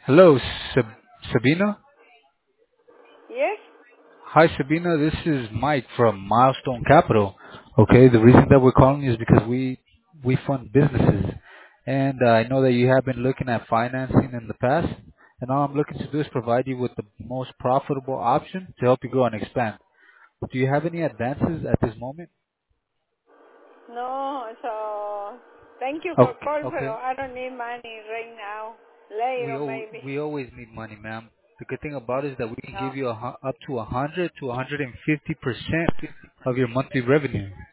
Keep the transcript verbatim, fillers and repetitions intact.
Hello, Sab- Sabina. Yes? Hi, Sabina. This is Mike from Milestone Capital. Okay, the reason that we're calling is because we we fund businesses, and uh, I know that you have been looking at financing in the past, and all I'm looking to do is provide you with the most profitable option to help you grow and expand. Do you have any advances at this moment? No, so thank you for Okay, calling, but okay. I don't need money right now. We Later, al- maybe. we always need money, ma'am. The good thing about it is that we can No. give you a, hu- up to a hundred to one hundred and fifty percent of your monthly revenue.